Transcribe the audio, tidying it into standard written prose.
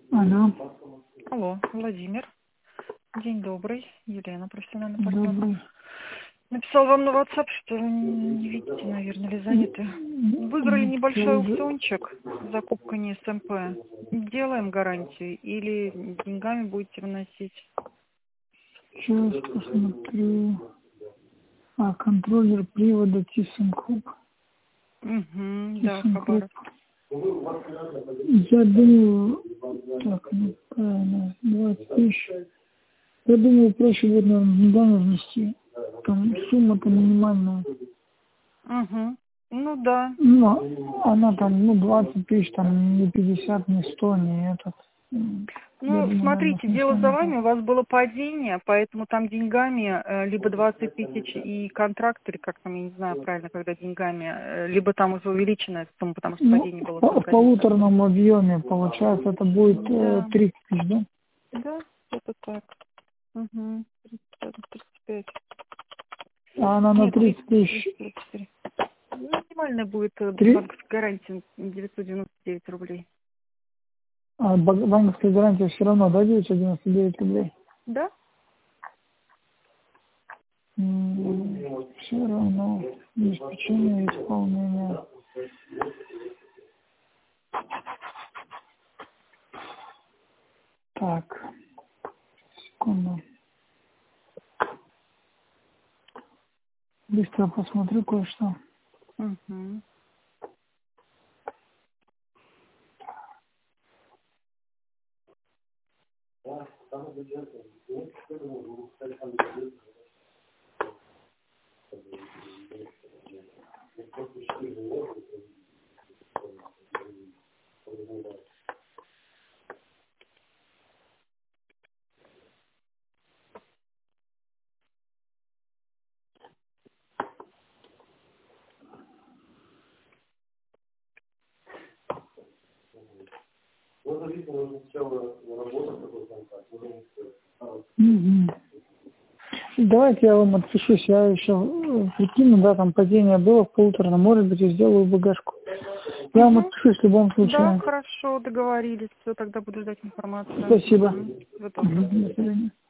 Алло. Алло, Владимир. День добрый. Елена, профессиональный партнер. Добрый. Написал вам на WhatsApp, что вы не видите, наверное, или заняты. Выиграли небольшой аукциончик, закупка не СМП. Делаем гарантию или деньгами будете выносить? Сейчас посмотрю. Контроллер привода ThyssenKrupp. Да, Хабаров. Я думаю, так, неправильно, 20 тысяч. Я думаю, проще будет, наверное, деньгами внести. Там сумма-то минимальная. Ну да. Ну, она там, 20 тысяч, там, не 50, не 100, не этот. Ну, смотрите, дело за вами, у вас было падение, поэтому там деньгами либо 20 тысяч и контракт, или как там, я не знаю правильно, когда деньгами, либо там уже увеличенная сумма, потому что падение было. В полуторном объеме, получается, это будет 30 тысяч, да? Да, это так. 35. А она на 30 тысяч. Минимальная будет банковская гарантия 999 рублей. А банковская гарантия все равно, да, 999 рублей? Да? Все равно. Обеспечение исполнения. Так. Секунду. Быстро посмотрю кое-что. Давайте я вам отпишусь, я еще прикину, да, там падение было в полутора, может быть, я сделаю багажку. Я вам отпишусь в любом случае. Да, хорошо, договорились. Все, тогда буду ждать информацию. Спасибо. До свидания.